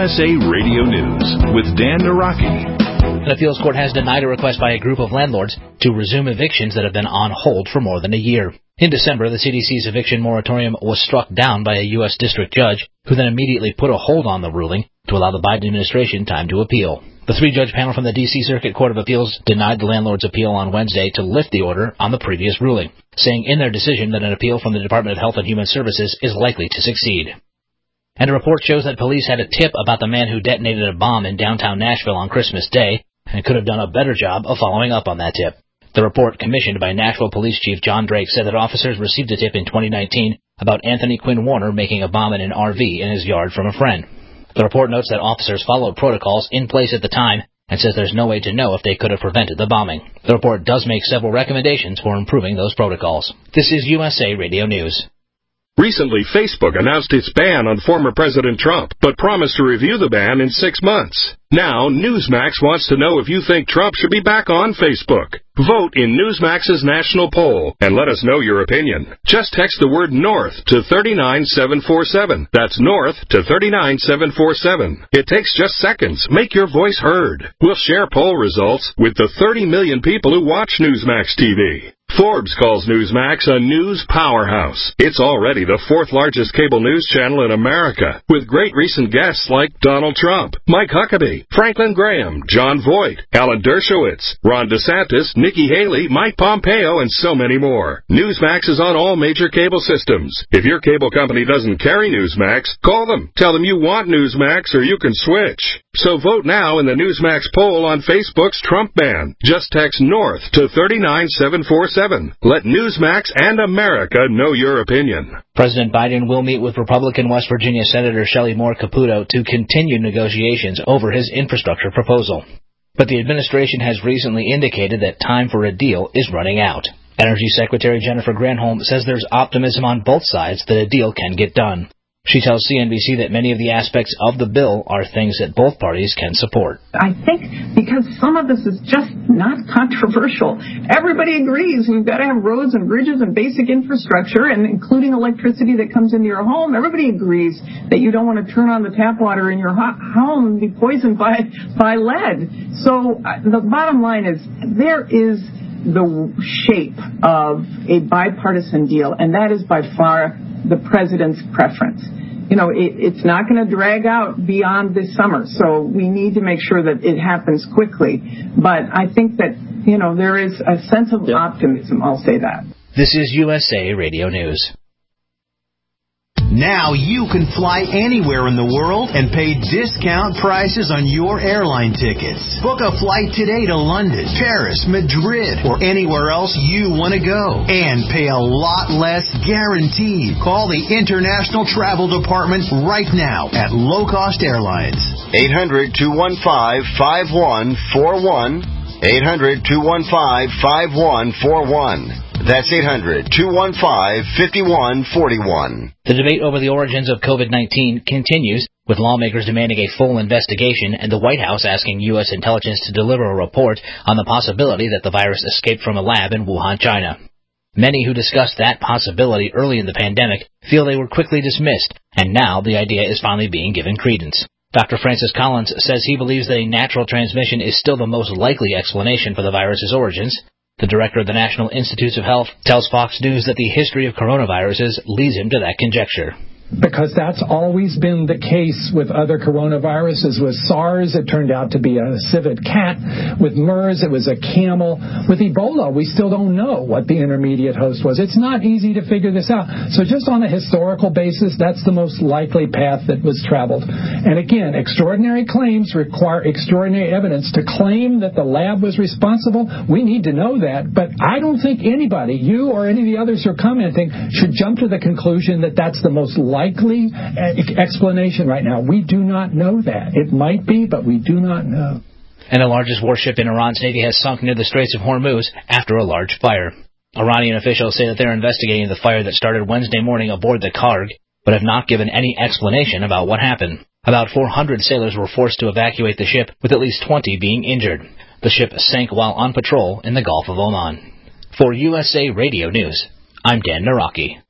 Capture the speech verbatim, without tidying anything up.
S A Radio News with Dan Naraki. An appeals court has denied a request by a group of landlords to resume evictions that have been on hold for more than a year. In December, the C D C's eviction moratorium was struck down by a U S district judge, who then immediately put a hold on the ruling to allow the Biden administration time to appeal. The three-judge panel from the D C Circuit Court of Appeals denied the landlord's appeal on Wednesday to lift the order on the previous ruling, saying in their decision that an appeal from the Department of Health and Human Services is likely to succeed. And a report shows that police had a tip about the man who detonated a bomb in downtown Nashville on Christmas Day, and could have done a better job of following up on that tip. The report, commissioned by Nashville Police Chief John Drake, said that officers received a tip in twenty nineteen about Anthony Quinn Warner making a bomb in an R V in his yard from a friend. The report notes that officers followed protocols in place at the time and says there's no way to know if they could have prevented the bombing. The report does make several recommendations for improving those protocols. This is U S A Radio News. Recently, Facebook announced its ban on former President Trump, but promised to review the ban in six months. Now, Newsmax wants to know if you think Trump should be back on Facebook. Vote in Newsmax's national poll and let us know your opinion. Just text the word NORTH to three nine seven four seven. That's NORTH to three nine seven four seven. It takes just seconds. Make your voice heard. We'll share poll results with the thirty million people who watch Newsmax T V. Forbes calls Newsmax a news powerhouse. It's already the fourth largest cable news channel in America, with great recent guests like Donald Trump, Mike Huckabee, Franklin Graham, John Voight, Alan Dershowitz, Ron DeSantis, Nikki Haley, Mike Pompeo, and so many more. Newsmax is on all major cable systems. If your cable company doesn't carry Newsmax, call them. Tell them you want Newsmax or you can switch. So vote now in the Newsmax poll on Facebook's Trump ban. Just text NORTH to three nine seven four seven. Let Newsmax and America know your opinion. President Biden will meet with Republican West Virginia Senator Shelley Moore Capito to continue negotiations over his infrastructure proposal. But the administration has recently indicated that time for a deal is running out. Energy Secretary Jennifer Granholm says there's optimism on both sides that a deal can get done. She tells C N B C that many of the aspects of the bill are things that both parties can support. I think because some of this is just not controversial. Everybody agrees we've got to have roads and bridges and basic infrastructure, and including electricity that comes into your home. Everybody agrees that you don't want to turn on the tap water in your home and be poisoned by, by lead. So uh, the bottom line is there is the shape of a bipartisan deal, and that is by far the president's preference. You know, it, it's not going to drag out beyond this summer, so we need to make sure that it happens quickly. But I think that, you know, there is a sense of yep. optimism, I'll say that. This is U S A Radio News. Now you can fly anywhere in the world and pay discount prices on your airline tickets. Book a flight today to London, Paris, Madrid, or anywhere else you want to go. And pay a lot less guaranteed. Call the International Travel Department right now at Low Cost Airlines. eight hundred, two one five, five one four one. eight hundred, two one five, five one four one. That's eight hundred, two one five, five one four one. The debate over the origins of COVID nineteen continues, with lawmakers demanding a full investigation and the White House asking U S intelligence to deliver a report on the possibility that the virus escaped from a lab in Wuhan, China. Many who discussed that possibility early in the pandemic feel they were quickly dismissed, and now the idea is finally being given credence. Doctor Francis Collins says he believes that a natural transmission is still the most likely explanation for the virus's origins. The director of the National Institutes of Health tells Fox News that the history of coronaviruses leads him to that conjecture. Because that's always been the case with other coronaviruses. With SARS, it turned out to be a civet cat. With MERS, it was a camel. With Ebola, we still don't know what the intermediate host was. It's not easy to figure this out. So just on a historical basis, that's the most likely path that was traveled. And again, extraordinary claims require extraordinary evidence. To claim that the lab was responsible, we need to know that. But I don't think anybody, you or any of the others who are commenting, should jump to the conclusion that that's the most likely likely explanation right now. We do not know that. It might be, but we do not know. And the largest warship in Iran's Navy has sunk near the Straits of Hormuz after a large fire. Iranian officials say that they're investigating the fire that started Wednesday morning aboard the Karg, but have not given any explanation about what happened. About four hundred sailors were forced to evacuate the ship, with at least twenty being injured. The ship sank while on patrol in the Gulf of Oman. For U S A Radio News, I'm Dan Naraki.